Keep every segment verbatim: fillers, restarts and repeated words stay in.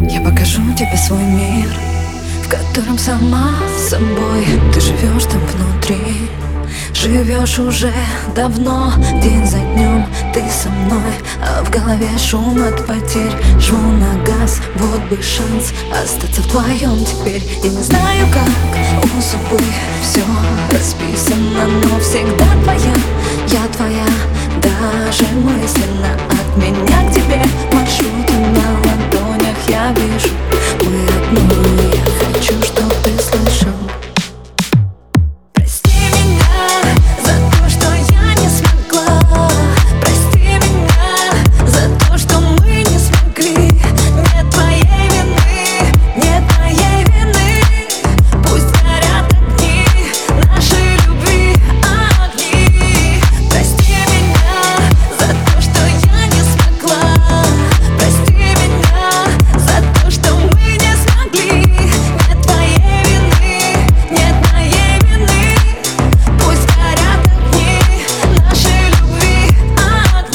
Я покажу тебе свой мир, в котором сама собой ты живешь там внутри. Живешь уже давно, день за днем ты со мной, а в голове шум от потерь. Жму на газ, вот бы шанс остаться вдвоем теперь. Я не знаю, как у судьбы все расписано, но всегда твоя, я твоя. Даже мысленно от меня к тебе маршруты на ладонях я вижу. Мы одно, я хочу, чтоб ты слышал.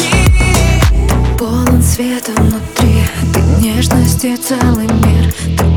Света внутри, ты нежности целый мир. Ты